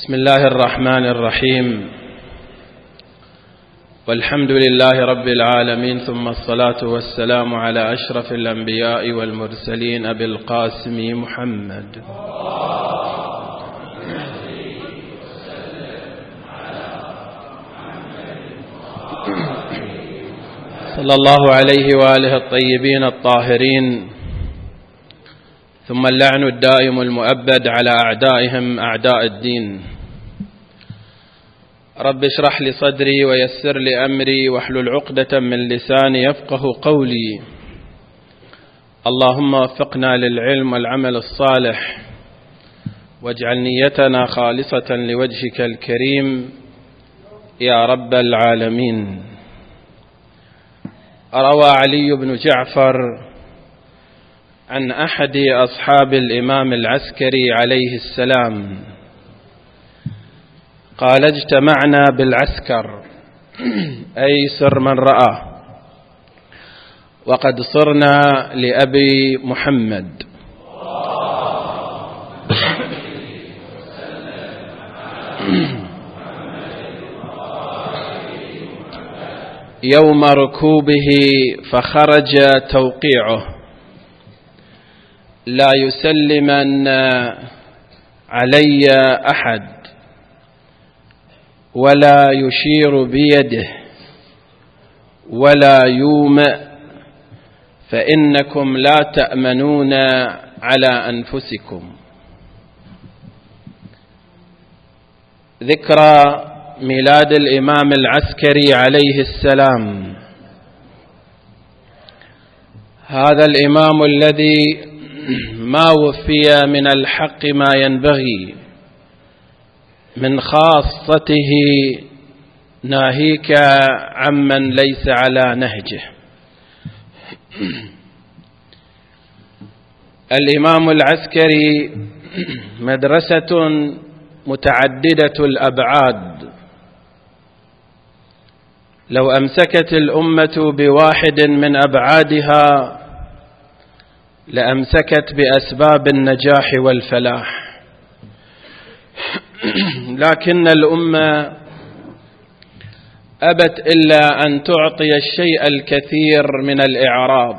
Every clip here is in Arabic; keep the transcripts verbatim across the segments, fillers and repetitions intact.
بسم الله الرحمن الرحيم، والحمد لله رب العالمين، ثم الصلاة والسلام على أشرف الأنبياء والمرسلين أبي القاسم محمد صلى الله عليه وآله الطيبين الطاهرين، ثم اللعن الدائم المؤبد على أعدائهم أعداء الدين. رب اشرح لي صدري ويسر لي أمري واحلل عقدة من لساني يفقه قولي. اللهم وفقنا للعلم والعمل الصالح، واجعل نيتنا خالصة لوجهك الكريم يا رب العالمين. روى علي بن جعفر عن أحد أصحاب الإمام العسكري عليه السلام قال: اجتمعنا بالعسكر، أي سر من رآه، وقد صرنا لأبي محمد يوم ركوبه، فخرج توقيعه: لا يسلمن علي أحد ولا يشير بيده ولا يومئ، فإنكم لا تأمنون على أنفسكم. ذكرى ميلاد الإمام العسكري عليه السلام، هذا الإمام الذي ما وفي من الحق ما ينبغي، من خاصته ناهيك عمن ليس على نهجه. الإمام العسكري مدرسة متعددة الأبعاد، لو أمسكت الأمة بواحد من أبعادها لأمسكت بأسباب النجاح والفلاح، لكن الأمة أبت إلا أن تعطي الشيء الكثير من الإعراض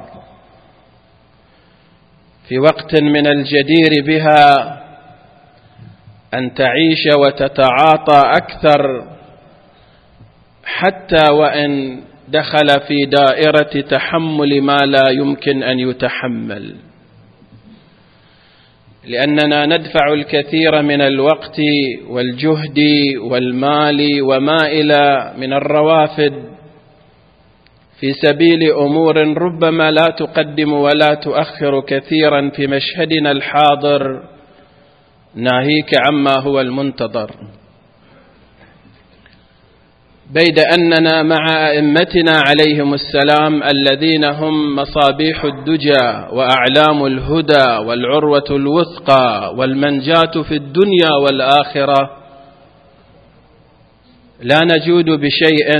في وقت من الجدير بها أن تعيش وتتعاطى أكثر، حتى وإن دخل في دائرة تحمل ما لا يمكن أن يتحمل، لأننا ندفع الكثير من الوقت والجهد والمال وما إلى من الروافد في سبيل أمور ربما لا تقدم ولا تؤخر كثيرا في مشهدنا الحاضر، ناهيك عما هو المنتظر. بيد أننا مع أئمتنا عليهم السلام الذين هم مصابيح الدجى وأعلام الهدى والعروة الوثقى والمنجاة في الدنيا والآخرة، لا نجود بشيء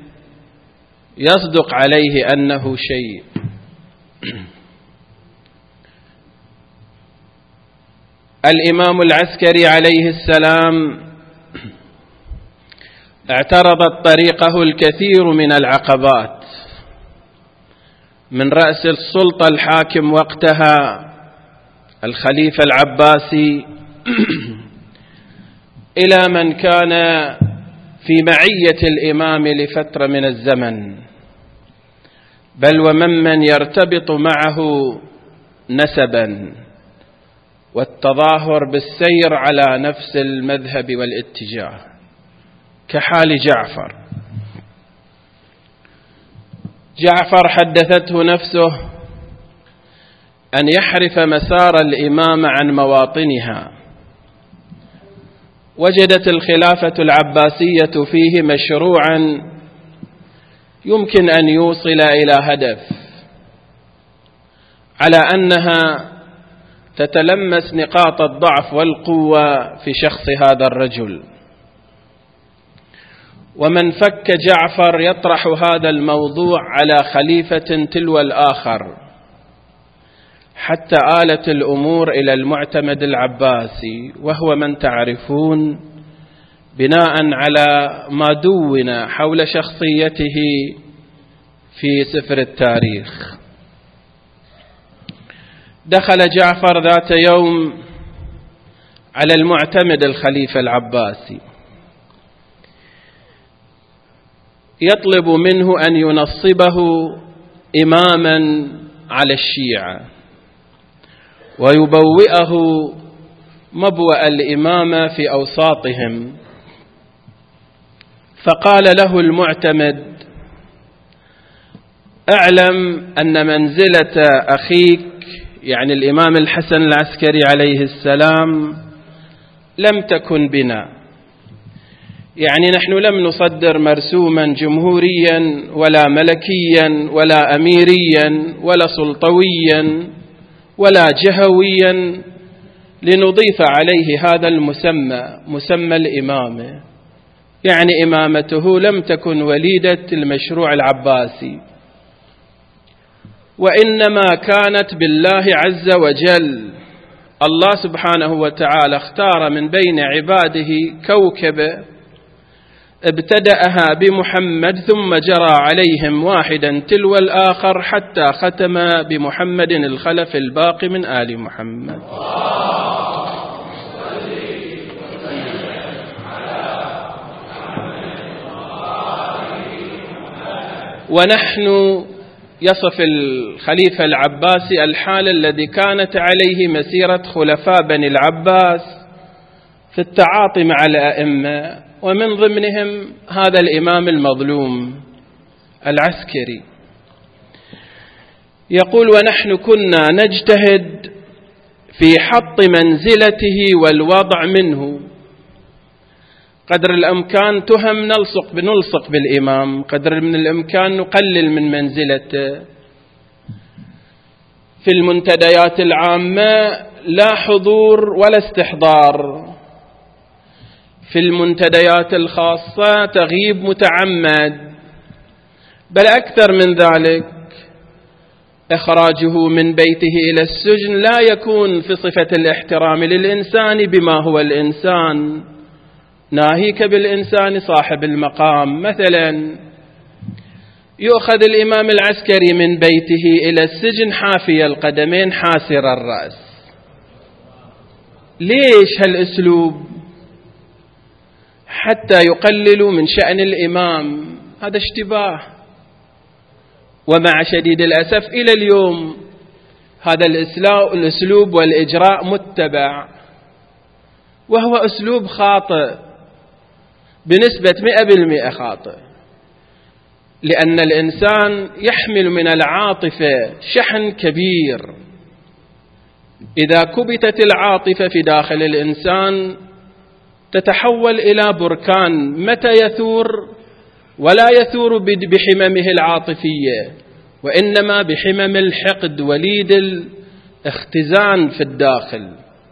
يصدق عليه أنه شيء. الإمام العسكري عليه السلام اعترضت طريقه الكثير من العقبات، من رأس السلطة الحاكم وقتها الخليفة العباسي إلى من كان في معية الإمام لفترة من الزمن، بل وممن يرتبط معه نسبا، والتظاهر بالسير على نفس المذهب والاتجاه، كحال جعفر. جعفر حدثته نفسه أن يحرف مسار الإمامة عن مواطنها، وجدت الخلافة العباسية فيه مشروعا يمكن أن يوصل إلى هدف، على أنها تتلمس نقاط الضعف والقوة في شخص هذا الرجل. ومن فك جعفر يطرح هذا الموضوع على خليفة تلو الآخر، حتى آلت الأمور إلى المعتمد العباسي، وهو من تعرفون بناء على ما دون حول شخصيته في سفر التاريخ. دخل جعفر ذات يوم على المعتمد الخليفة العباسي يطلب منه أن ينصبه إماما على الشيعة ويبوئه مبوأ الإمامة في أوساطهم. فقال له المعتمد: اعلم أن منزلة أخيك يعني الإمام الحسن العسكري عليه السلام لم تكن بنا، يعني نحن لم نصدر مرسوما جمهوريا ولا ملكيا ولا أميريا ولا سلطويا ولا جهويا لنضيف عليه هذا المسمى، مسمى الإمامة، يعني إمامته لم تكن وليدة المشروع العباسي، وإنما كانت بالله عز وجل. الله سبحانه وتعالى اختار من بين عباده كوكبة ابتدأها بمحمد ثم جرى عليهم واحدا تلو الآخر حتى ختم بمحمد الخلف الباقي من آل محمد. ونحن يصف الخليفة العباسي الحال الذي كانت عليه مسيرة خلفاء بني العباس في التعاطي مع الأئمة، ومن ضمنهم هذا الإمام المظلوم العسكري. يقول: ونحن كنا نجتهد في حط منزلته والوضع منه، قدر الأمكان تهم نلصق بنلصق بالإمام، قدر من الإمكان نقلل من منزلته. في المنتديات العامة لا حضور ولا استحضار، في المنتديات الخاصة تغييب متعمد، بل أكثر من ذلك إخراجه من بيته إلى السجن لا يكون في صفة الاحترام للإنسان بما هو الإنسان، ناهيك بالإنسان صاحب المقام. مثلا يؤخذ الإمام العسكري من بيته إلى السجن حافي القدمين حاسر الرأس. ليش هالأسلوب؟ حتى يقللوا من شأن الإمام. هذا اشتباه، ومع شديد الأسف إلى اليوم هذا الأسلوب والإجراء متبع، وهو أسلوب خاطئ بنسبة مئة بالمئة خاطئ، لأن الإنسان يحمل من العاطفة شحن كبير. إذا كبتت العاطفة في داخل الإنسان تتحول إلى بركان متى يثور، ولا يثور بحممه العاطفية، وإنما بحمم الحقد وليد الاختزان في الداخل.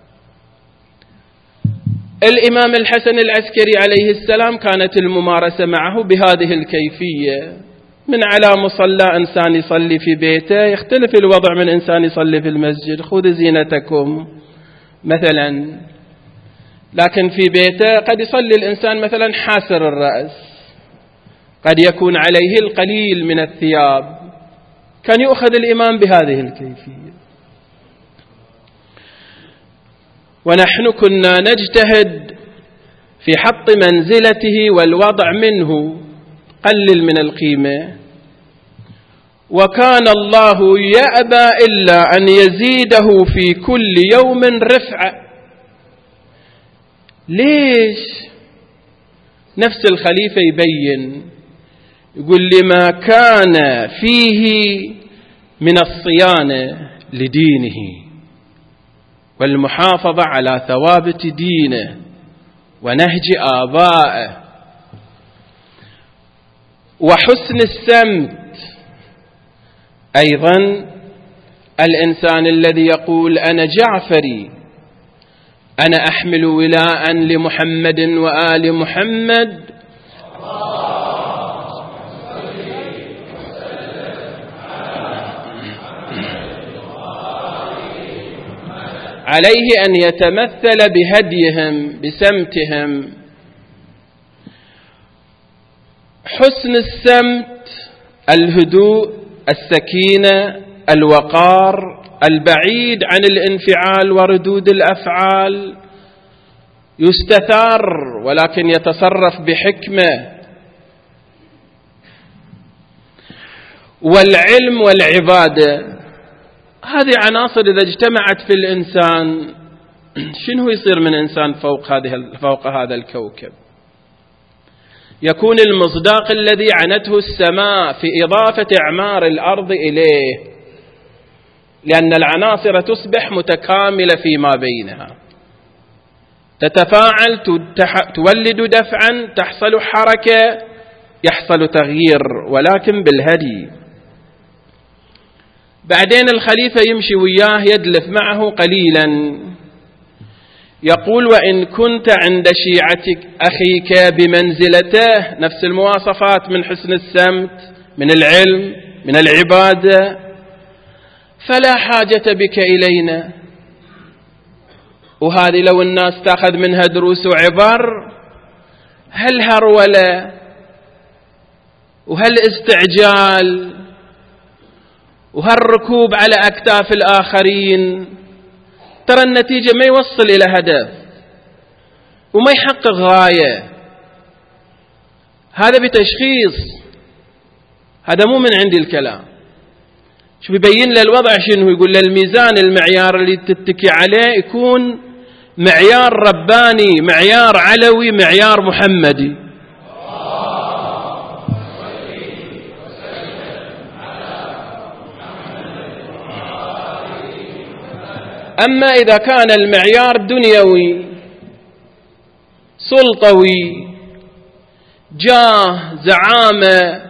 الإمام الحسن العسكري عليه السلام كانت الممارسة معه بهذه الكيفية، من على مصلى إنسان يصلي في بيته يختلف الوضع من إنسان يصلي في المسجد. خذ زينتكم مثلا، لكن في بيته قد يصلي الإنسان مثلا حاسر الرأس، قد يكون عليه القليل من الثياب، كان يؤخذ الإمام بهذه الكيفية. ونحن كنا نجتهد في حط منزلته والوضع منه، قلل من القيمة، وكان الله يأبى إلا أن يزيده في كل يوم رفعة. ليش؟ نفس الخليفة يبين، يقول: لما كان فيه من الصيانة لدينه والمحافظة على ثوابت دينه ونهج آبائه وحسن السمت. أيضا الإنسان الذي يقول: أنا جعفري، أنا أحمل ولاء لمحمد وآل محمد، عليه أن يتمثل بهديهم بسمتهم حسن السمت، الهدوء، السكينة، الوقار، البعيد عن الانفعال وردود الأفعال، يستثار ولكن يتصرف بحكمة. والعلم والعبادة، هذه عناصر إذا اجتمعت في الإنسان شنو يصير من إنسان فوق هذه فوق هذا الكوكب؟ يكون المصداق الذي عنته السماء في إضافة إعمار الأرض إليه، لأن العناصر تصبح متكاملة فيما بينها، تتفاعل، تولد دفعا، تحصل حركة، يحصل تغيير، ولكن بالهدي. بعدين الخليفة يمشي وياه، يدلف معه قليلا، يقول: وإن كنت عند شيعتك أخيك بمنزلته، نفس المواصفات من حسن السمت، من العلم، من العبادة، فلا حاجة بك إلينا. وهذه لو الناس تأخذ منها دروس وعبر، هل هرولة وهل استعجال وهالركوب على أكتاف الآخرين، ترى النتيجة ما يوصل إلى هدف وما يحقق غاية. هذا بتشخيص، هذا مو من عندي الكلام. شو بيبين له الوضع شنو؟ يقول له الميزان، المعيار اللي تتكي عليه يكون معيار رباني، معيار علوي، معيار محمدي. أما إذا كان المعيار دنيوي سلطوي، جاه، زعامة،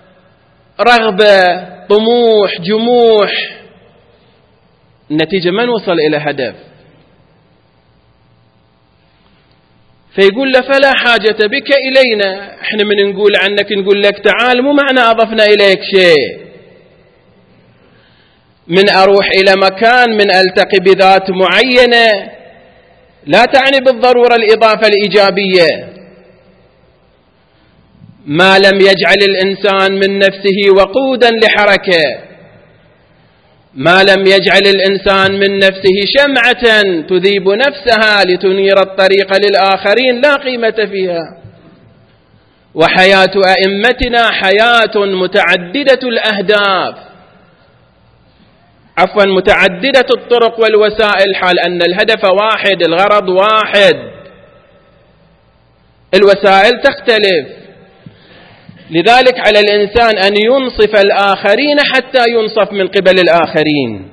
رغبة، طموح، جموح، النتيجة ما نوصل إلى هدف. فيقول له: فلا حاجة بك إلينا. احنا من نقول عنك نقول لك تعال، مو معنى أضفنا إليك شيء. من أروح إلى مكان، من ألتقي بذات معينة، لا تعني بالضرورة الإضافة الإيجابية. ما لم يجعل الإنسان من نفسه وقودا لحركة، ما لم يجعل الإنسان من نفسه شمعة تذيب نفسها لتنير الطريق للآخرين، لا قيمة فيها. وحياة أئمتنا حياة متعددة الأهداف، عفوا متعددة الطرق والوسائل، حال أن الهدف واحد، الغرض واحد، الوسائل تختلف. لذلك على الإنسان أن ينصف الآخرين حتى ينصف من قبل الآخرين.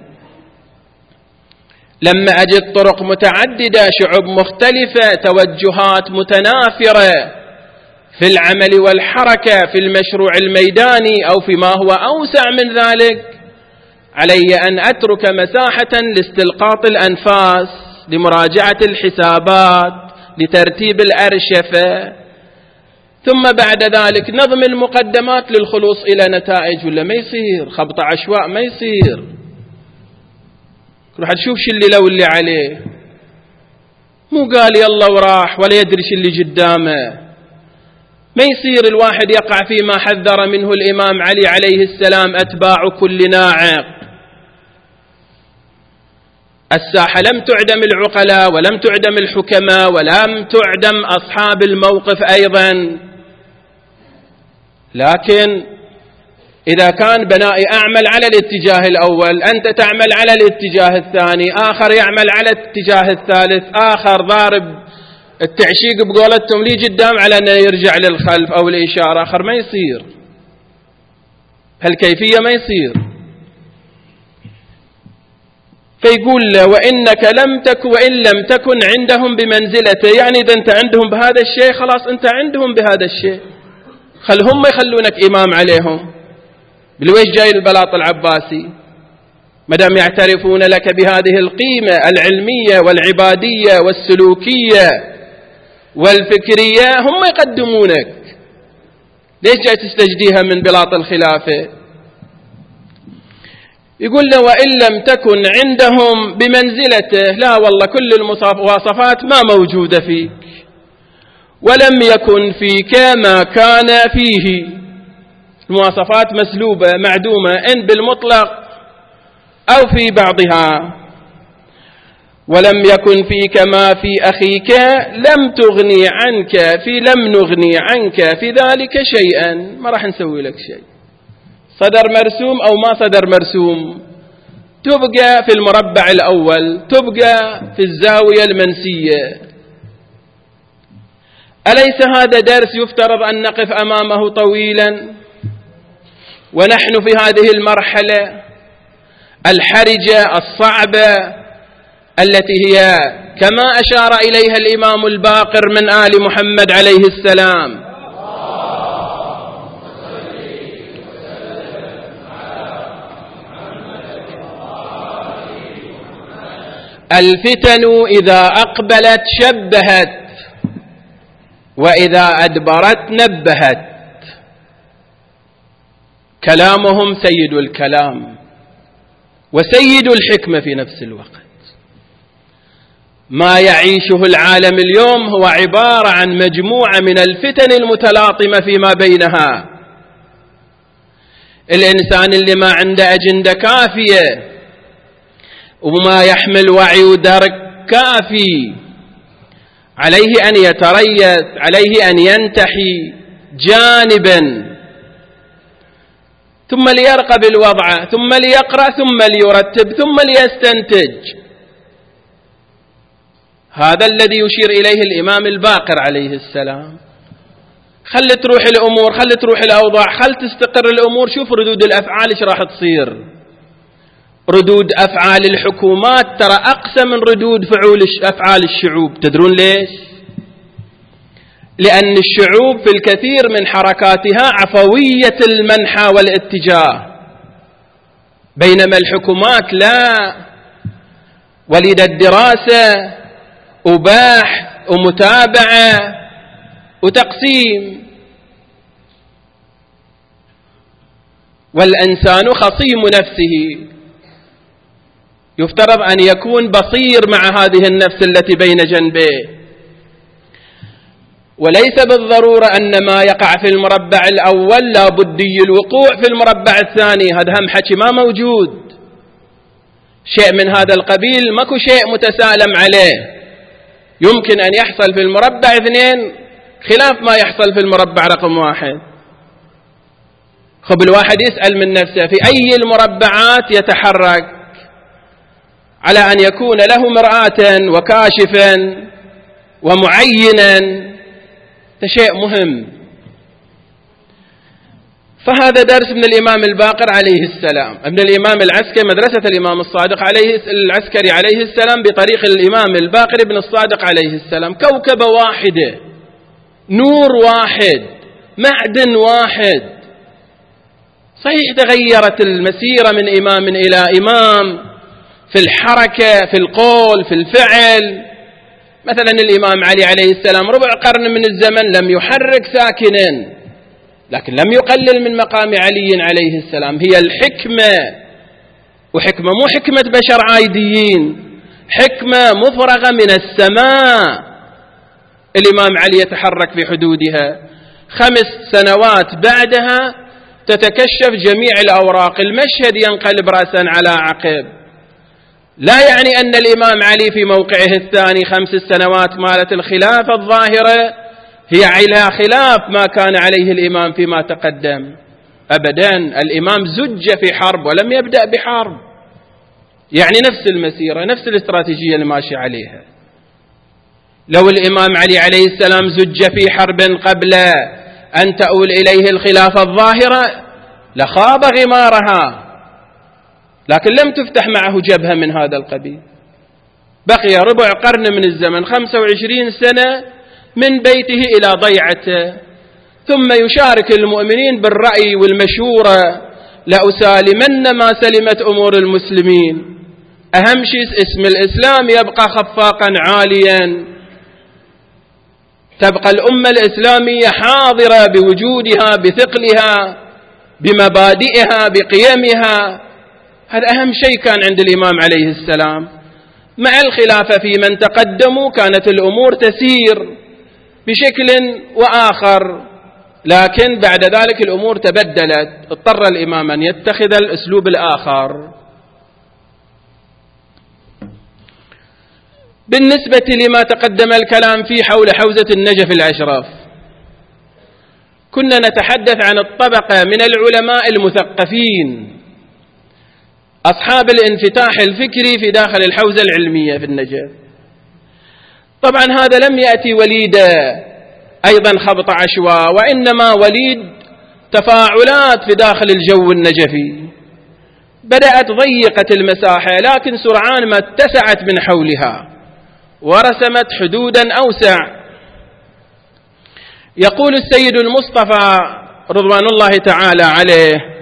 لما أجد طرق متعددة، شعوب مختلفة، توجهات متنافرة في العمل والحركة، في المشروع الميداني أو فيما هو أوسع من ذلك، علي أن أترك مساحة لاستلقاط الأنفاس، لمراجعة الحسابات، لترتيب الأرشفة، ثم بعد ذلك نظم المقدمات للخلوص إلى نتائج. ولا ما يصير خبط عشواء، ما يصير. روح تشوف شو اللي لو اللي عليه، مو قال يلا وراح ولا يدري شو اللي قدامه. ما يصير الواحد يقع فيما حذر منه الإمام علي عليه السلام: أتباع كل ناعق. الساحة لم تعدم العقلاء، ولم تعدم الحكماء، ولم تعدم أصحاب الموقف أيضا، لكن إذا كان بنائي أعمل على الاتجاه الأول، أنت تعمل على الاتجاه الثاني، آخر يعمل على الاتجاه الثالث، آخر ضارب التعشيق بقولتهم لي قدام على أنه يرجع للخلف أو الإشارة، آخر ما يصير، هالكيفية ما يصير. فيقول له: وإنك لم تكن وإن لم تكن عندهم بمنزلته، يعني إذا أنت عندهم بهذا الشيء خلاص أنت عندهم بهذا الشيء، خلهم يخلونك إمام عليهم. بالويش جاي البلاط العباسي، مدام يعترفون لك بهذه القيمة العلمية والعبادية والسلوكية والفكرية، هم يقدمونك. ليش جاي تستجديها من بلاط الخلافة؟ يقول له: وإن لم تكن عندهم بمنزلته، لا والله كل المواصفات ما موجودة فيك، ولم يكن فيك ما كان فيه. المواصفات مسلوبة معدومة إن بالمطلق أو في بعضها. ولم يكن فيك ما في أخيك لم تغني عنك في لم نغني عنك في ذلك شيئا، ما راح نسوي لك شيء. صدر مرسوم أو ما صدر مرسوم تبقى في المربع الأول، تبقى في الزاوية المنسية. أليس هذا درس يفترض أن نقف أمامه طويلا ونحن في هذه المرحلة الحرجة الصعبة التي هي كما أشار إليها الإمام الباقر من آل محمد عليه السلام: الفتن إذا أقبلت شبهت وإذا أدبرت نبهت. كلامهم سيد الكلام وسيد الحكمة في نفس الوقت. ما يعيشه العالم اليوم هو عبارة عن مجموعة من الفتن المتلاطمة فيما بينها. الإنسان اللي ما عنده أجندة كافية وما يحمل وعي ودرك كافي عليه أن يتريث، عليه أن ينتحي جانبا ثم ليرقب الوضع، ثم ليقرأ، ثم ليرتب، ثم ليستنتج. هذا الذي يشير إليه الإمام الباقر عليه السلام. خل تروح الأمور، خل تروح الأوضاع، خل تستقر الأمور. شوف ردود الأفعال إيش راح تصير. ردود أفعال الحكومات ترى أقسى من ردود فعول أفعال الشعوب. تدرون ليش؟ لأن الشعوب في الكثير من حركاتها عفوية المنحى والاتجاه، بينما الحكومات لا، ولد الدراسة وباحث ومتابعة وتقسيم. والإنسان خصيم نفسه، يفترض أن يكون بصير مع هذه النفس التي بين جنبيه، وليس بالضرورة أن ما يقع في المربع الأول لا بدي الوقوع في المربع الثاني. هذا هم حكي ما موجود. شيء من هذا القبيل ماكو شيء متسالم عليه. يمكن أن يحصل في المربع اثنين خلاف ما يحصل في المربع رقم واحد. خب الواحد يسأل من نفسه في أي المربعات يتحرك على أن يكون له مرآة وكاشفا ومعينا. ده شيء مهم. فهذا درس من الإمام الباقر عليه السلام، ابن الإمام العسكري، مدرسة الإمام الصادق عليه العسكري عليه السلام بطريق الإمام الباقر ابن الصادق عليه السلام. كوكبة واحدة، نور واحد، معدن واحد. صحيح تغيرت المسيرة من إمام إلى إمام في الحركة، في القول، في الفعل. مثلا الإمام علي عليه السلام ربع قرن من الزمن لم يحرك ساكنا، لكن لم يقلل من مقام علي عليه السلام. هي الحكمة، وحكمة مو حكمة بشر عاديين، حكمة مفرغة من السماء. الإمام علي يتحرك في حدودها. خمس سنوات بعدها تتكشف جميع الأوراق، المشهد ينقلب رأسا على عقب. لا يعني أن الإمام علي في موقعه الثاني خمس السنوات مالت الخلافة الظاهرة هي على خلاف ما كان عليه الإمام فيما تقدم. أبدا، الإمام زج في حرب ولم يبدأ بحرب. يعني نفس المسيرة، نفس الاستراتيجية اللي ماشي عليها. لو الإمام علي عليه السلام زج في حرب قبل أن تؤول إليه الخلافة الظاهرة لخاب غمارها، لكن لم تفتح معه جبهة من هذا القبيل. بقي ربع قرن من الزمن، خمسة وعشرين سنة من بيته إلى ضيعته، ثم يشارك المؤمنين بالرأي والمشورة. لأسالمن ما سلمت أمور المسلمين. أهم شيء اسم الإسلام يبقى خفاقا عاليا، تبقى الأمة الإسلامية حاضرة بوجودها، بثقلها، بمبادئها، بقيمها. هذا أهم شيء كان عند الإمام عليه السلام. مع الخلافة في من تقدموا كانت الأمور تسير بشكل وآخر، لكن بعد ذلك الأمور تبدلت، اضطر الإمام أن يتخذ الأسلوب الآخر. بالنسبة لما تقدم الكلام فيه حول حوزة النجف الأشرف، كنا نتحدث عن الطبقة من العلماء المثقفين أصحاب الانفتاح الفكري في داخل الحوزة العلمية في النجف. طبعا هذا لم يأتي وليد أيضا خبط عشواء، وإنما وليد تفاعلات في داخل الجو النجفي، بدأت ضيقت المساحة لكن سرعان ما اتسعت من حولها ورسمت حدودا أوسع. يقول السيد المصطفى رضوان الله تعالى عليه،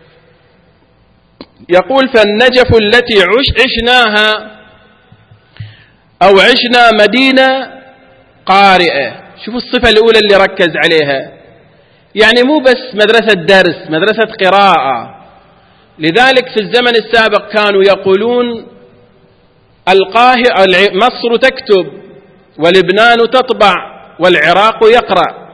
يقول: فالنجف التي عش عشناها أو عشنا مدينة قارئة. شوفوا الصفة الأولى اللي ركز عليها، يعني مو بس مدرسة درس، مدرسة قراءة. لذلك في الزمن السابق كانوا يقولون القاهرة مصر تكتب ولبنان تطبع والعراق يقرأ.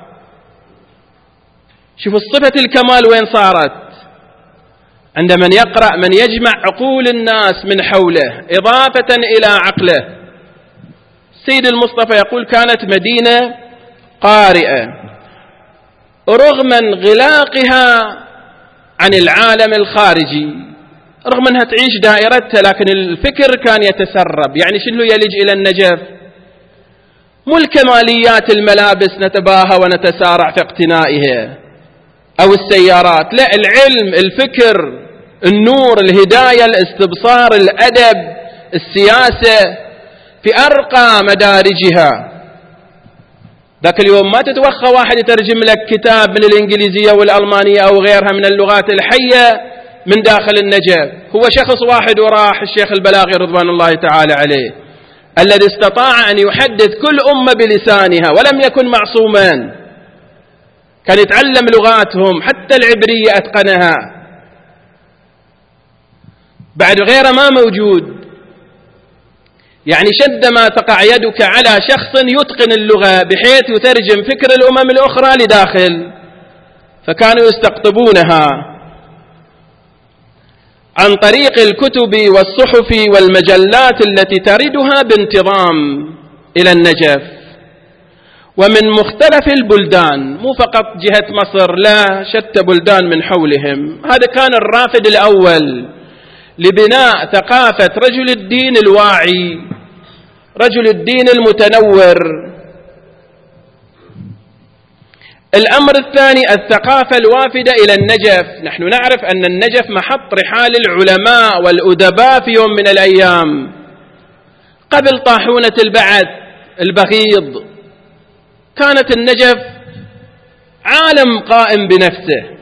شوفوا الصفة الكمال وين صارت، عند من يقرأ، من يجمع عقول الناس من حوله إضافة إلى عقله. السيد المصطفى يقول: كانت مدينة قارئة رغم انغلاقها عن العالم الخارجي، رغم أنها تعيش دائرتها لكن الفكر كان يتسرب. يعني شنو يلج إلى النجف؟ مو الكماليات، الملابس نتباهى ونتسارع في اقتنائها أو السيارات، لا، العلم، الفكر، النور، الهداية، الاستبصار، الأدب، السياسة في أرقى مدارجها. ذاك اليوم ما تتوخى واحد يترجم لك كتاب من الإنجليزية والألمانية أو غيرها من اللغات الحية من داخل النجف. هو شخص واحد وراح، الشيخ البلاغي رضوان الله تعالى عليه، الذي استطاع أن يحدث كل أمة بلسانها ولم يكن معصوما، كان يتعلم لغاتهم حتى العبرية أتقنها. بعد غيره ما موجود. يعني شد ما تقع يدك على شخص يتقن اللغة بحيث يترجم فكر الأمم الأخرى لداخل، فكانوا يستقطبونها عن طريق الكتب والصحف والمجلات التي تردها بانتظام إلى النجف، ومن مختلف البلدان، مو فقط جهة مصر، لا، شتى بلدان من حولهم. هذا كان الرافد الأول لبناء ثقافة رجل الدين الواعي، رجل الدين المتنور. الأمر الثاني الثقافة الوافدة إلى النجف. نحن نعرف أن النجف محط رحال العلماء والأدباء في يوم من الأيام، قبل طاحونة البعث البغيض كانت النجف عالم قائم بنفسه،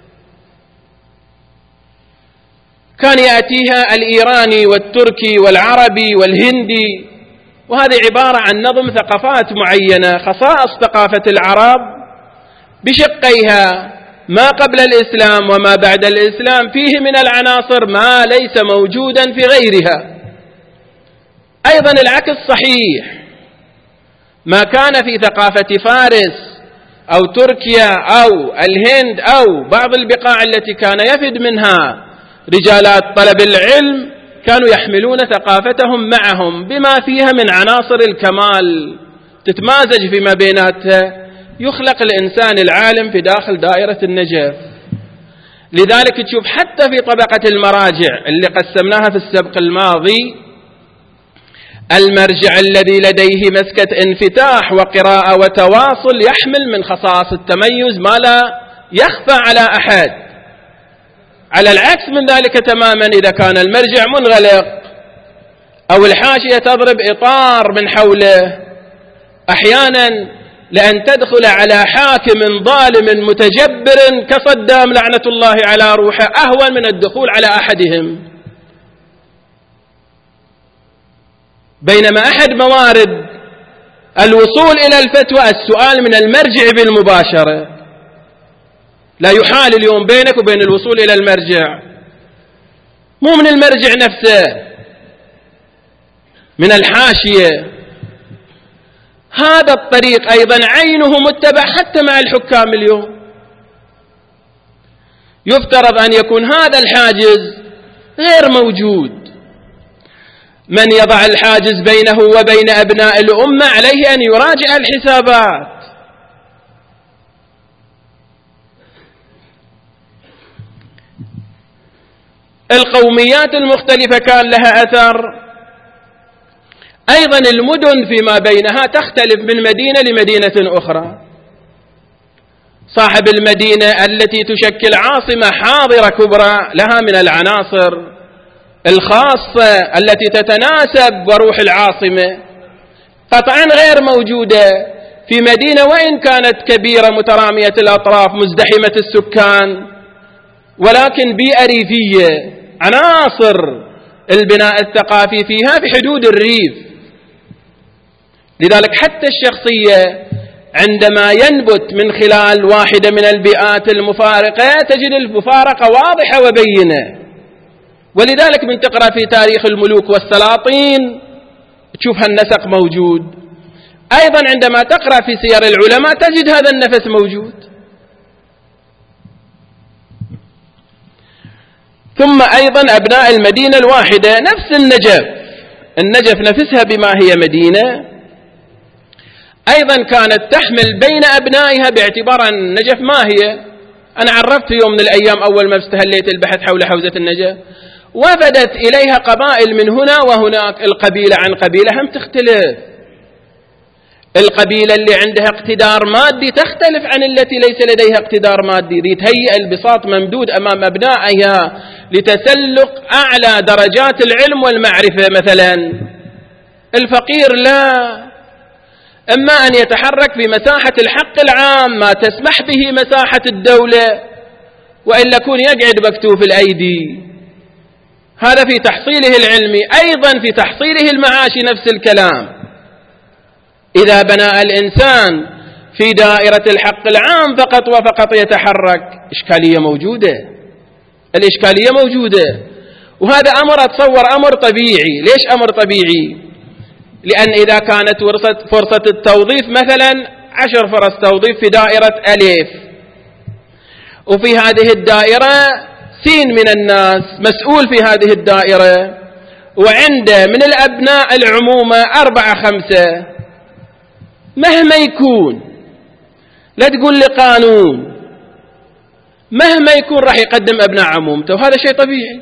كان يأتيها الإيراني والتركي والعربي والهندي، وهذه عبارة عن نظم ثقافات معينة. خصائص ثقافة العرب بشقيها ما قبل الإسلام وما بعد الإسلام فيه من العناصر ما ليس موجودا في غيرها. أيضا العكس صحيح، ما كان في ثقافة فارس أو تركيا أو الهند أو بعض البقاع التي كان يفد منها رجالات طلب العلم، كانوا يحملون ثقافتهم معهم بما فيها من عناصر الكمال تتمازج فيما بيناتها، يخلق الإنسان العالم في داخل دائرة النجف. لذلك تشوف حتى في طبقة المراجع اللي قسمناها في السبق الماضي، المرجع الذي لديه مسكة انفتاح وقراءة وتواصل يحمل من خصائص التميز ما لا يخفى على أحد. على العكس من ذلك تماما، إذا كان المرجع منغلق أو الحاشية تضرب إطار من حوله، أحيانا لأن تدخل على حاكم ظالم متجبر كصدام لعنة الله على روحه أهون من الدخول على أحدهم. بينما أحد موارد الوصول إلى الفتوى السؤال من المرجع بالمباشرة، لا يحال اليوم بينك وبين الوصول إلى المرجع، مو من المرجع نفسه، من الحاشية. هذا الطريق أيضا عينه متبع حتى مع الحكام اليوم. يفترض أن يكون هذا الحاجز غير موجود. من يضع الحاجز بينه وبين أبناء الأمة عليه أن يراجع الحسابات. القوميات المختلفة كان لها أثر. أيضا المدن فيما بينها تختلف من مدينة لمدينة أخرى. صاحب المدينة التي تشكل عاصمة حاضرة كبرى لها من العناصر الخاصة التي تتناسب وروح العاصمة قطعا غير موجودة في مدينة وإن كانت كبيرة مترامية الأطراف مزدحمة السكان، ولكن بيئة ريفية عناصر البناء الثقافي فيها في حدود الريف. لذلك حتى الشخصية عندما ينبت من خلال واحدة من البيئات المفارقة تجد المفارقة واضحة وبينة. ولذلك من تقرأ في تاريخ الملوك والسلاطين تشوف هالنسق موجود. أيضا عندما تقرأ في سير العلماء تجد هذا النفس موجود. ثم أيضا أبناء المدينة الواحدة نفس النجف، النجف نفسها بما هي مدينة أيضا كانت تحمل بين أبنائها باعتبار النجف ما هي. أنا عرفت يوم من الأيام أول ما استهليت البحث حول حوزة النجف وفدت إليها قبائل من هنا وهناك، القبيلة عن قبيلة هم تختلف. القبيلة اللي عندها اقتدار مادي تختلف عن التي ليس لديها اقتدار مادي، دي تهيئ البساط ممدود أمام أبنائها لتسلق أعلى درجات العلم والمعرفة. مثلا الفقير لا، إما أن يتحرك في مساحة الحق العام ما تسمح به مساحة الدولة، وإلا يكون يقعد مكتوف الأيدي. هذا في تحصيله العلمي. أيضا في تحصيله المعاشي نفس الكلام. إذا بنى الإنسان في دائرة الحق العام فقط وفقط يتحرك إشكالية موجودة، الإشكالية موجودة. وهذا أمر أتصور أمر طبيعي. ليش أمر طبيعي؟ لأن إذا كانت فرصة التوظيف مثلا عشر فرص توظيف في دائرة ألف، وفي هذه الدائرة سين من الناس مسؤول في هذه الدائرة، وعنده من الأبناء العمومة أربعة خمسة، مهما يكون، لا تقول لي قانون، مهما يكون راح يقدم أبناء عمومته، وهذا شيء طبيعي.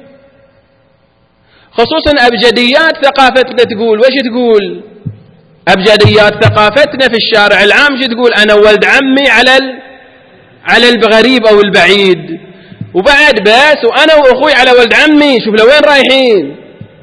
خصوصا أبجديات ثقافتنا تقول، وش تقول؟ أبجديات ثقافتنا في الشارع العام شو تقول؟ أنا ولد عمي على على الغريب أو البعيد، وبعد بس وأنا وأخوي على ولد عمي، شوف لوين رايحين.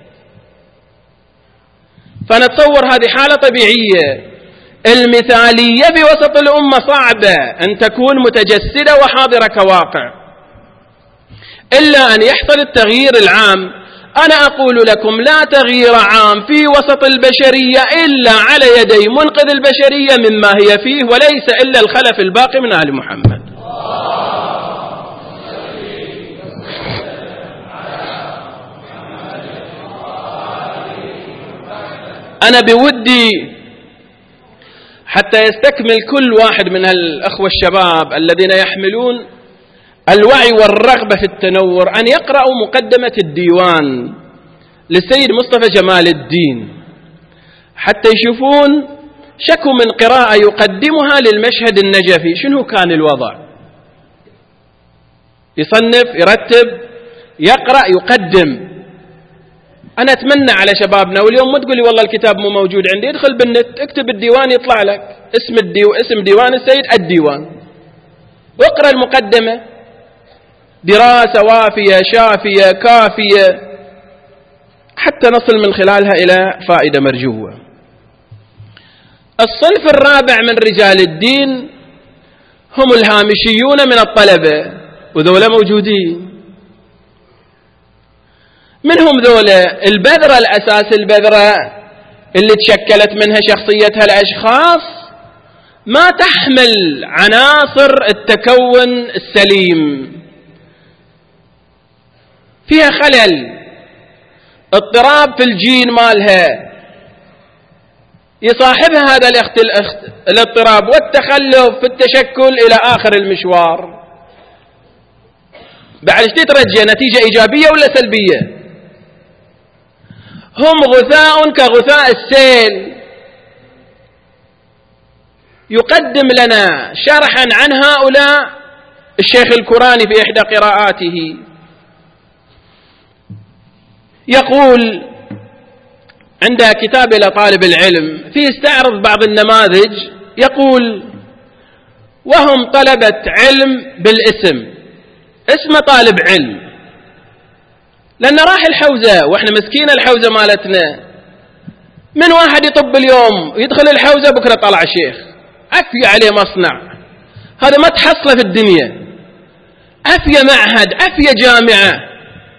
فنتصور هذه حالة طبيعية. المثالية في وسط الأمة صعبة أن تكون متجسدة وحاضرة كواقع، إلا أن يحصل التغيير العام. أنا أقول لكم لا تغيير عام في وسط البشرية إلا على يدي منقذ البشرية مما هي فيه، وليس إلا الخلف الباقي من آل محمد. أنا بودي حتى يستكمل كل واحد من الأخوة الشباب الذين يحملون الوعي والرغبة في التنور أن يقرأوا مقدمة الديوان للسيد مصطفى جمال الدين، حتى يشوفون شكو من قراءة يقدمها للمشهد النجفي شنو كان الوضع. يصنف، يرتب، يقرأ، يقدم. أنا أتمنى على شبابنا، واليوم ما تقولي والله الكتاب مو موجود عندي، ادخل بالنت اكتب الديوان يطلع لك اسم الديو اسم ديوان السيد الديوان، واقرأ المقدمة، دراسة وافية شافية كافية حتى نصل من خلالها إلى فائدة مرجوة. الصنف الرابع من رجال الدين هم الهامشيون من الطلبة، وذولا موجودين. منهم ذولا البذرة الأساس، البذرة اللي تشكلت منها شخصية هالأشخاص ما تحمل عناصر التكون السليم، فيها خلل، اضطراب في الجين مالها، يصاحبها هذا الاضطراب والتخلف في التشكل إلى آخر المشوار. بعد ايش تترجى؟ نتيجة إيجابية ولا سلبية؟ هم غثاء كغثاء السيل. يقدم لنا شرحا عن هؤلاء الشيخ الكوراني في إحدى قراءاته، يقول عند كتاب لطالب العلم فيه استعرض بعض النماذج، يقول: وهم طلبة علم بالاسم، اسمه طالب علم لأنه راح الحوزة، وإحنا مسكين الحوزة مالتنا. من واحد يطب اليوم يدخل الحوزة بكرة طلع شيخ، عفية عليه مصنع، هذا ما تحصله في الدنيا. عفية معهد، عفية جامعة،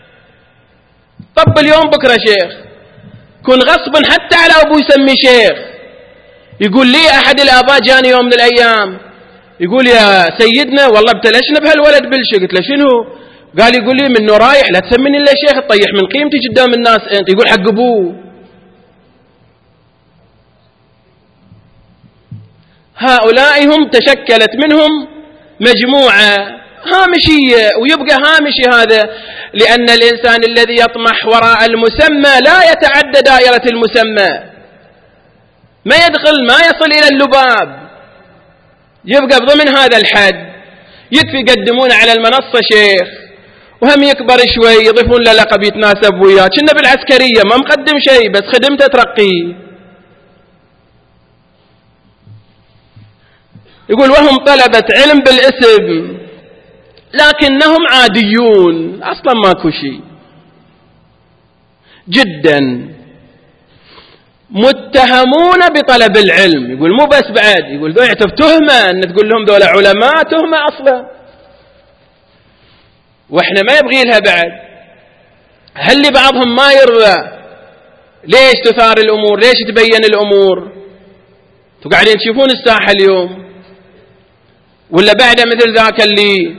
طب اليوم بكرة شيخ. كن غصبا حتى على أبوه يسمي شيخ. يقول لي أحد الآباء جاني يوم من الأيام يقول: يا سيدنا والله ابتلشنا بهالولد بالشيء. قلت له: شنو؟ قال: يقول لي منه رايح لا تسميني إلا شيخ، تطيح من قيمتي قدام الناس أنت. يقول: حق أبوه. هؤلاء هم تشكلت منهم مجموعة هامشية، ويبقى هامشي هذا لأن الإنسان الذي يطمح وراء المسمى لا يتعدى دائرة المسمى، ما يدخل ما يصل إلى اللباب، يبقى بضمن هذا الحد. يكفي يقدمون على المنصة شيخ، وهم يكبر شوي يضيفون له لقب يتناسب وياه. كنا بالعسكرية ما مقدم شيء بس خدمته ترقيه. يقول: وهم طلبة علم بالاسم لكنهم عاديون، أصلا ماكو شيء جدا، متهمون بطلب العلم. يقول مو بس بعد، يقول ذو يعتبر تهمة أن تقول لهم ذولا علماء، تهمة أصلا، وإحنا ما يبغي لها بعد. هل لبعضهم ما يرضى؟ ليش تثار الأمور؟ ليش تبين الأمور؟ تقعدين تشوفون الساحة اليوم، ولا بعد مثل ذاك اللي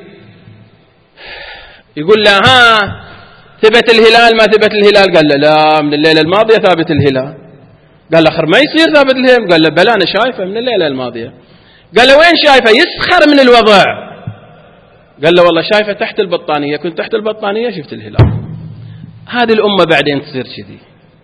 يقول له: ها ثبت الهلال ما ثبت الهلال؟ قال له: لا، من الليلة الماضية ثابت الهلال. قال له: آخر ما يصير ثابت الهلال. قال له: بلى أنا شايفه من الليلة الماضية. قال له: وين شايفه؟ يسخر من الوضع. قال له: والله شايفه تحت البطانية، كنت تحت البطانية شفت الهلال. هذه الأمة بعدين تصير كذي.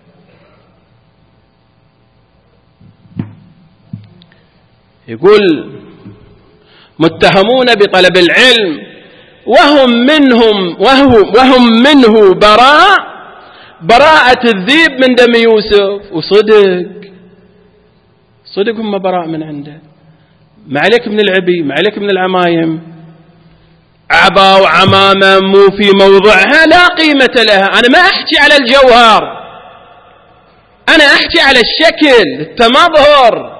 يقول: متهمون بطلب العلم وهم منهم وهم, وهم منه براء براءة الذيب من دم يوسف. وصدق صدق هم براء من عنده. ما عليك من العبي، ما عليك من العمايم. عبا وعمامة مو في موضعها لا قيمة لها. أنا ما أحكي على الجوهر، أنا أحكي على الشكل، التمظهر.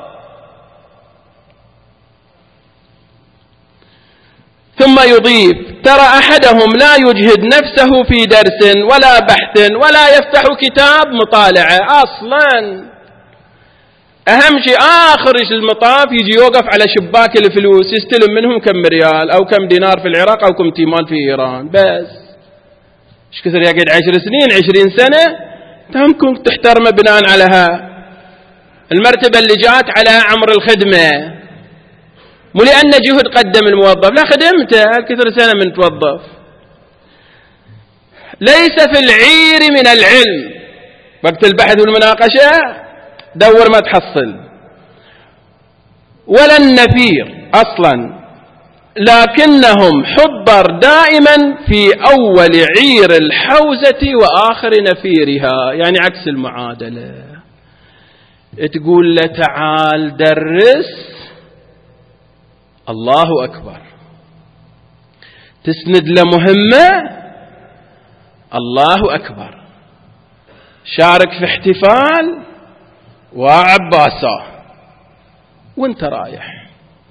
ثم يضيف: ترى أحدهم لا يجهد نفسه في درس ولا بحث ولا يفتح كتاب مطالعة أصلا. أهم شيء آخر المطاف يجي يوقف على شباك الفلوس يستلم منهم كم ريال أو كم دينار في العراق أو كم تيمان في إيران بس. إيش كثر يقعد عشر سنين عشرين سنة تمكن تحترم بناء على ها المرتبة اللي جات على عمر الخدمة، مو لأن جهد قدم الموظف، لا خدمته كثر سنة من توظف. ليس في العير من العلم، وقت البحث والمناقشة دور ما تحصل، ولا النفير أصلا، لكنهم حضر دائما في أول عير الحوزة وآخر نفيرها، يعني عكس المعادلة. تقول له تعال درس، الله أكبر. تسند له مهمة، الله أكبر. شارك في احتفال وعباسة وانت رايح.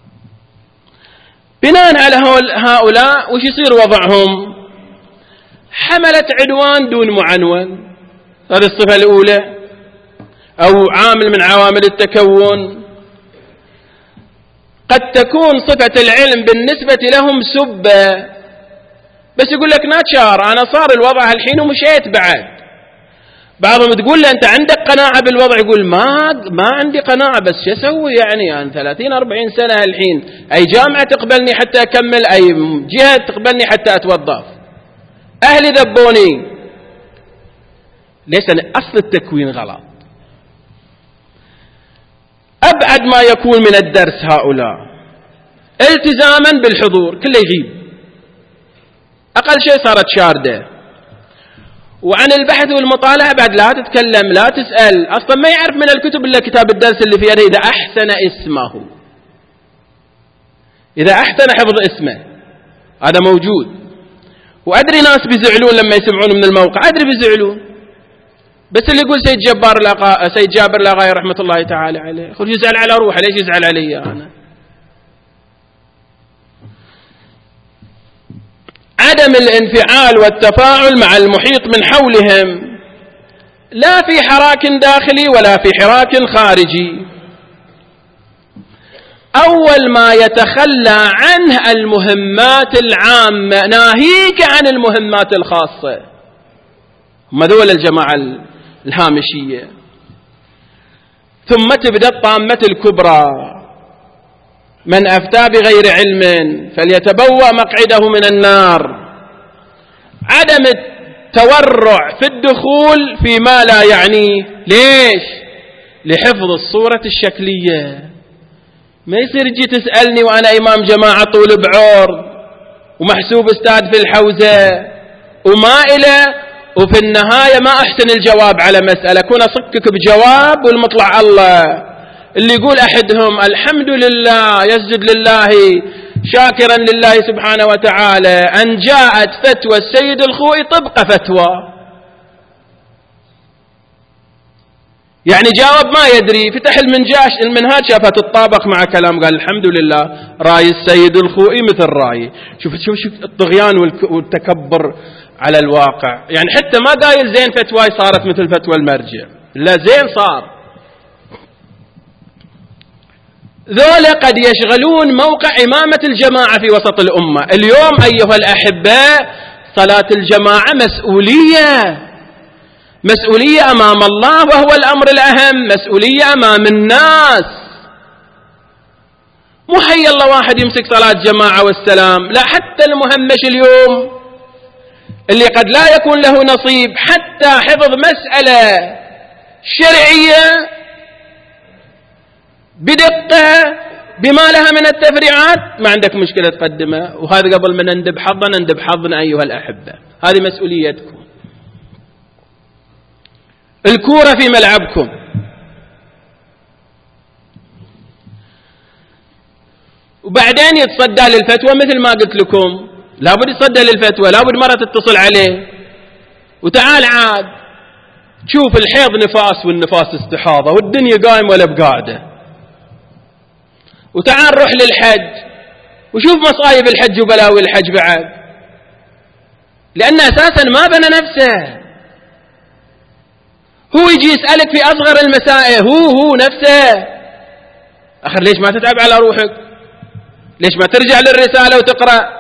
بناء على هؤلاء وش يصير وضعهم؟ حملت عنوان دون معنون، هذه الصفة الأولى أو عامل من عوامل التكون. قد تكون صفة العلم بالنسبة لهم سبة، بس يقول لك ناتشار أنا صار الوضع الحين ومشيت بعد، بعضهم تقول له أنت عندك قناعة بالوضع، يقول ما ما عندي قناعة، بس شو أسوي يعني أنا ثلاثين أربعين سنة الحين، أي جامعة تقبلني حتى أكمل، أي جهة تقبلني حتى أتوظف، أهلي ذبوني. ليش؟ أصل التكوين غلط. أبعد ما يكون من الدرس هؤلاء التزاما بالحضور، كله يغيب، أقل شيء صارت شاردة. وعن البحث والمطالعة بعد لا تتكلم لا تسأل، أصلا ما يعرف من الكتب إلا كتاب الدرس اللي في يده، إذا أحسن اسمه، إذا أحسن حفظ اسمه هذا موجود. وأدري ناس بيزعلون لما يسمعون من الموقع، أدري بيزعلون، بس اللي يقول سيد جبار الأقا... سيد جابر الأغاية رحمة الله تعالى عليه، يقول يزعل على روحه، ليش يزعل علي أنا؟ عدم الانفعال والتفاعل مع المحيط من حولهم، لا في حراك داخلي ولا في حراك خارجي. أول ما يتخلى عنه المهمات العامة، ناهيك عن المهمات الخاصة، هم ذول الجماعة الهامشية. ثم تبدأ الطامة الكبرى، من أفتى بغير علم فليتبوأ مقعده من النار. عدم التورع في الدخول فيما لا يعنيه، ليش؟ لحفظ الصورة الشكلية. ما يصير تجي تسألني وأنا إمام جماعة طول بعرض ومحسوب أستاذ في الحوزة وما إلى، وفي النهاية ما أحسن الجواب على مسألة، أكون أصكك بجواب والمطلع الله. اللي يقول أحدهم الحمد لله يسجد لله شاكرا لله سبحانه وتعالى أن جاءت فتوى السيد الخوئي طبق فتوى، يعني جاوب ما يدري، فتح المنجاش المنهاج شافها تتطابق مع كلام، قال الحمد لله راي السيد الخوئي مثل رايي. شوف شوف شوف الطغيان والتكبر على الواقع، يعني حتى ما قايل زين فتواي صارت مثل فتوى المرجع، لا زين صار. ذولا قد يشغلون موقع إمامة الجماعة في وسط الأمة. اليوم أيها الأحباء صلاة الجماعة مسؤولية، مسؤولية أمام الله وهو الأمر الأهم، مسؤولية أمام الناس. مو حي الله واحد يمسك صلاة جماعة والسلام، لا، حتى المهمش اليوم اللي قد لا يكون له نصيب حتى حفظ مسألة شرعية بدقة بما لها من التفريعات ما عندك مشكلة تقدمه. وهذا قبل ما نندب حظنا نندب حظنا أيها الأحبة، هذه مسؤوليتكم. الكورة في ملعبكم. وبعدين يتصدى للفتوى مثل ما قلت لكم، لابد يتصدى للفتوى، لابد مرة تتصل عليه وتعال عاد تشوف الحيض نفاس والنفاس استحاضة والدنيا قائمة ولا بقاعدة، وتعال روح للحج وشوف مصايب الحج وبلاوي الحج بعد، لأن أساسا ما بنى نفسه. هو يجي يسألك في أصغر المسائل، هو هو نفسه. أخر ليش ما تتعب على روحك؟ ليش ما ترجع للرسالة وتقرأ؟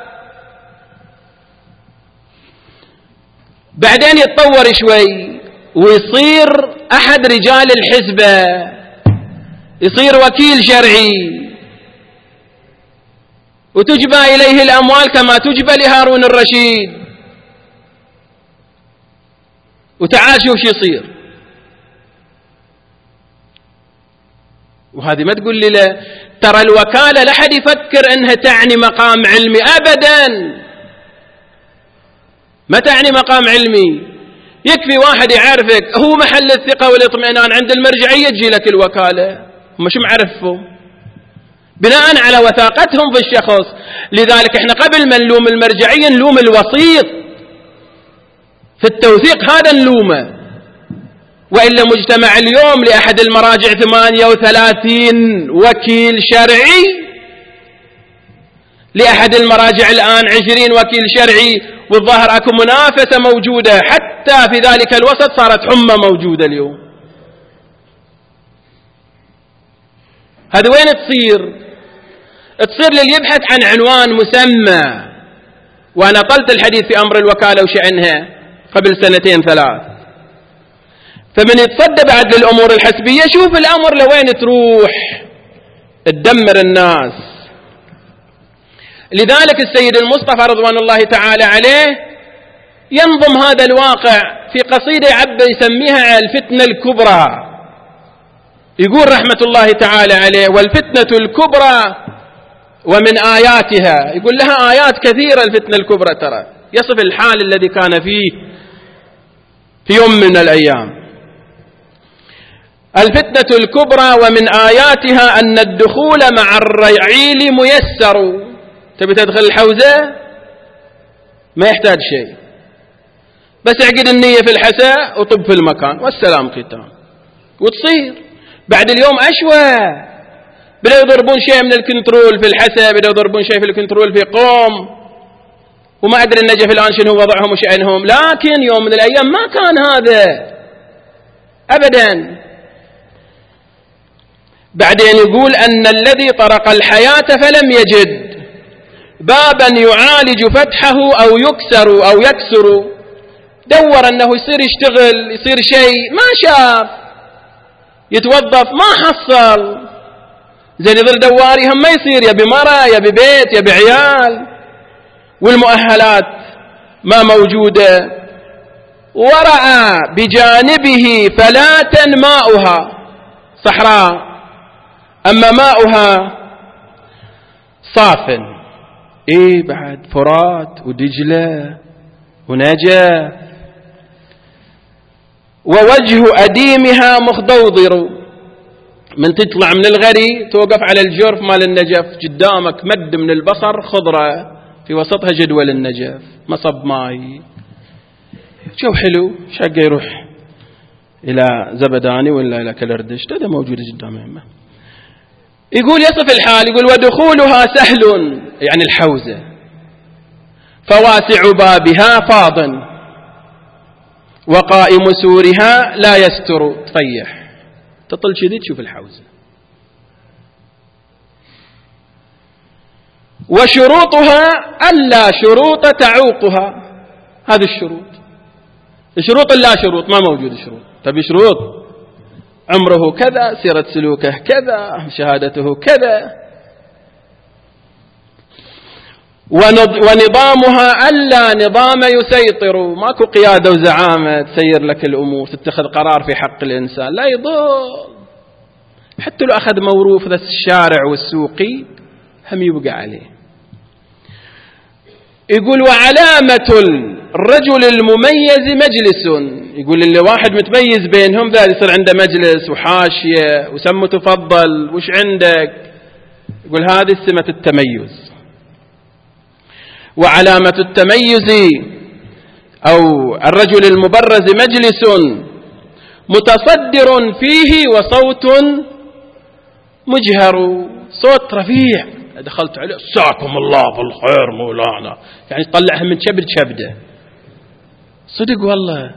بعدين يتطور شوي ويصير أحد رجال الحزبة، يصير وكيل شرعي، وتجبى إليه الأموال كما تجبى لهارون الرشيد. وتعال شوف شو يصير. وهذه ما تقول لي لا ترى الوكالة لا حد يفكر أنها تعني مقام علمي أبدا، ما تعني مقام علمي. يكفي واحد يعرفك هو محل الثقة والاطمئنان عند المرجعية تجي لك الوكالة، هم شو معرفهم بناء على وثاقتهم في الشخص. لذلك احنا قبل ما نلوم المرجعية نلوم الوسيط في التوثيق، هذا نلومه. وإلا مجتمع اليوم لأحد المراجع ثمانية وثلاثين وكيل شرعي، لأحد المراجع الآن عشرين وكيل شرعي، والظاهر أكو منافسة موجودة حتى في ذلك الوسط، صارت حمى موجودة اليوم. هذا وين تصير؟ تصير للي يبحث عن عنوان مسمى. وأنا طلت الحديث في أمر الوكالة وشأنها قبل سنتين ثلاث، فمن يتصدى بعد للأمور الحسبية شوف الأمر لوين تروح، تدمر الناس. لذلك السيد المصطفى رضوان الله تعالى عليه ينظم هذا الواقع في قصيدة عبد يسميها الفتنة الكبرى. يقول رحمة الله تعالى عليه: والفتنة الكبرى ومن آياتها، يقول لها آيات كثيرة الفتنة الكبرى، ترى يصف الحال الذي كان فيه في يوم من الأيام. الفتنة الكبرى ومن آياتها أن الدخول مع الرعيل ميسر. تبي تدخل الحوزة ما يحتاج شيء، بس اعقد النية في الحساء وطب في المكان والسلام ختام وتصير. بعد اليوم أشوى، بدأوا يضربون شيء من الكنترول في الحساء، بدأوا يضربون شيء في الكنترول في قوم، وما أدري النجف الآن شنو وضعهم وشأنهم، لكن يوم من الأيام ما كان هذا أبدا. بعدين يقول أن الذي طرق الحياة فلم يجد بابا يعالج فتحه أو يكسر أو يكسر، دور أنه يصير يشتغل يصير شيء ما شاف، يتوظف ما حصل، زين يظل دواري هم ما يصير، يبي مرة يبي بيت يبي عيال، والمؤهلات ما موجودة. ورأى بجانبه فلاة ماؤها صحراء، أما ماؤها صاف. إيه بعد فرات ودجلة ونجف. ووجه أديمها مخضوضر، من تطلع من الغري توقف على الجرف مال النجف، قدامك مد من البصر خضرة في وسطها جدول النجف، مصب ماي، شو حلو، شقة يروح إلى زبداني ولا إلى كلردش، هذا موجود قدامه. يقول يصف الحال، يقول ودخولها سهل يعني الحوزة، فواسع بابها فاض، وقائم سورها لا يستر. تفيح تطل شديد تشوف الحوزة. وشروطها ألا شروط تعوقها، هذه الشروط. الشروط لا شروط ما موجود شروط. تبي شروط عمره كذا، سيرة سلوكه كذا، شهادته كذا. ونظامها ألا نظام يسيطر، ماكو قيادة وزعامة تسير لك الأمور، تتخذ قرار في حق الإنسان، لا يضل. حتى لو أخذ موروث ذا الشارع والسوقي هم يبقى عليه. يقول وعلامة الرجل المميز مجلس، يقول اللي واحد متميز بينهم ذا يصير عنده مجلس وحاشية وسمه تفضل وش عندك، يقول هذه سمة التميز. وعلامة التميز أو الرجل المبرز مجلس متصدر فيه وصوت مجهر، صوت رفيع، دخلت عليه ساكم الله بالخير مولانا، يعني تطلعها من شبل شبده. صدق والله،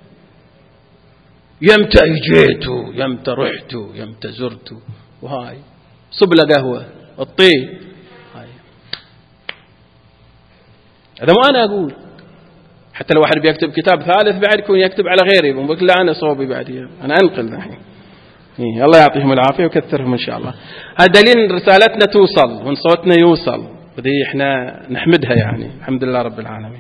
يمتى اجيتوا يمتى رحتوا يمتى زرتوا، وهاي صب له قهوه الطي هاي. هذا مو انا اقول، حتى لو واحد بيكتب كتاب ثالث بعد يكون يكتب على غيري، بقول لا انا صوبي بعدين انا انقل الحين. إيه الله يعطيهم العافيه ويكثرهم ان شاء الله. هذا دليل ان رسالتنا توصل وان صوتنا يوصل، ودي احنا نحمدها يعني، الحمد لله رب العالمين.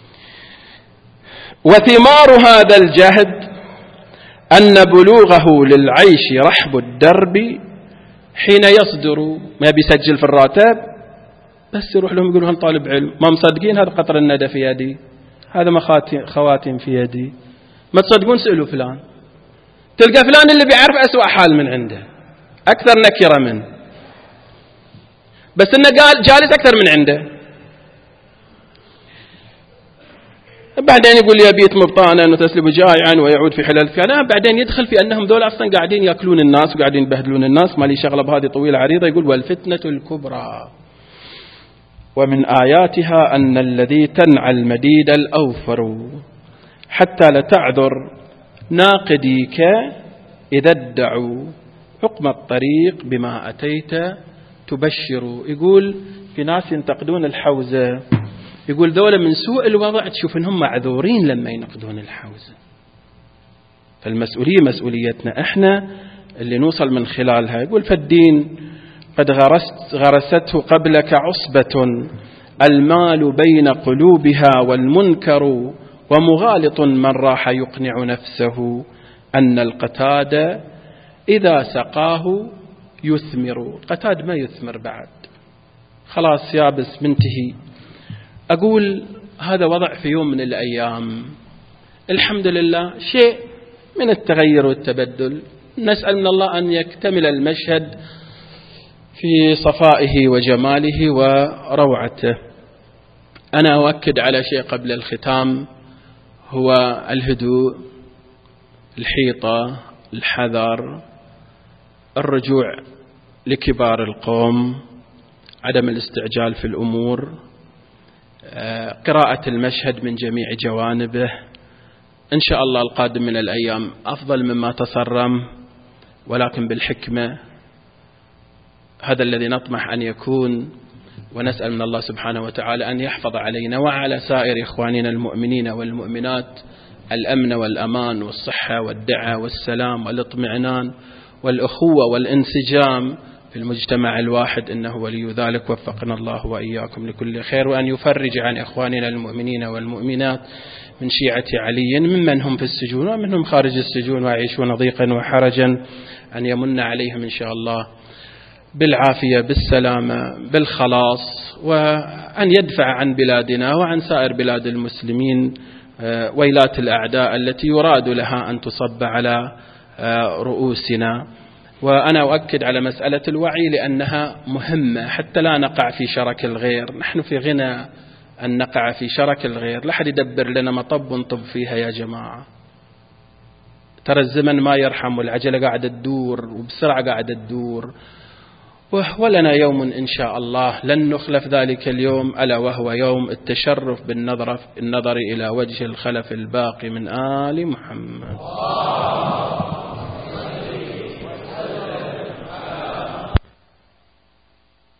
وثمار هذا الجهد أن بلوغه للعيش رحب الدرب حين يصدر، ما بيسجل في الراتب بس يروح لهم يقولون طالب علم، ما مصدقين هذا قطر الندى في يدي، هذا خواتم في يدي، ما تصدقون سألوا فلان، تلقى فلان اللي بيعرف أسوأ حال من عنده، أكثر نكرة منه، بس إنه قال جالس أكثر من عنده. بعدين يقول يبيت مبطانا وتسلب جائعا ويعود في حلال الكلام. بعدين يدخل في أنهم دول أصلا قاعدين يأكلون الناس وقاعدين يبهدلون الناس، ما لي شغلة بهذه طويلة عريضة. يقول والفتنة الكبرى ومن آياتها أن الذي تنعى المديد الأوفر حتى لتعذر ناقديك إذا ادعوا حكم الطريق بما أتيت تبشر. يقول في ناس ينتقدون الحوزة، يقول ذولا من سوء الوضع تشوف انهم معذورين لما ينقدون الحوزة. فالمسؤولية مسؤوليتنا احنا اللي نوصل من خلالها. يقول فالدين قد غرست غرسته قبلك عصبة، المال بين قلوبها والمنكر، ومغالط من راح يقنع نفسه أن القتاد إذا سقاه يثمر. قتاد ما يثمر بعد، خلاص يابس منتهي. أقول هذا وضع في يوم من الأيام، الحمد لله شيء من التغير والتبدل، نسأل من الله أن يكتمل المشهد في صفائه وجماله وروعته. أنا أؤكد على شيء قبل الختام، هو الهدوء، الحيطة، الحذر، الرجوع لكبار القوم، عدم الاستعجال في الأمور، قراءة المشهد من جميع جوانبه. إن شاء الله القادم من الأيام أفضل مما تصرم، ولكن بالحكمة. هذا الذي نطمح أن يكون، ونسأل من الله سبحانه وتعالى أن يحفظ علينا وعلى سائر إخواننا المؤمنين والمؤمنات الأمن والأمان والصحة والدعاء والسلام والاطمئنان والأخوة والانسجام في المجتمع الواحد، إنه ولي ذلك. وفقنا الله وإياكم لكل خير، وأن يفرج عن إخواننا المؤمنين والمؤمنات من شيعة علي ممن هم في السجون ومنهم خارج السجون ويعيشون ضيقا وحرجا، أن يمن عليهم إن شاء الله بالعافية بالسلامة بالخلاص، وأن يدفع عن بلادنا وعن سائر بلاد المسلمين ويلات الأعداء التي يراد لها أن تصب على رؤوسنا. وأنا أؤكد على مسألة الوعي لأنها مهمة حتى لا نقع في شرك الغير. نحن في غنى أن نقع في شرك الغير، لا حد يدبر لنا مطب نطب فيها يا جماعة. ترى الزمن ما يرحم، والعجلة قاعدة تدور وبسرعة قاعدة تدور، ولنا يوم إن شاء الله لن نخلف ذلك اليوم، ألا وهو يوم التشرف بالنظر النظر إلى وجه الخلف الباقي من آل محمد.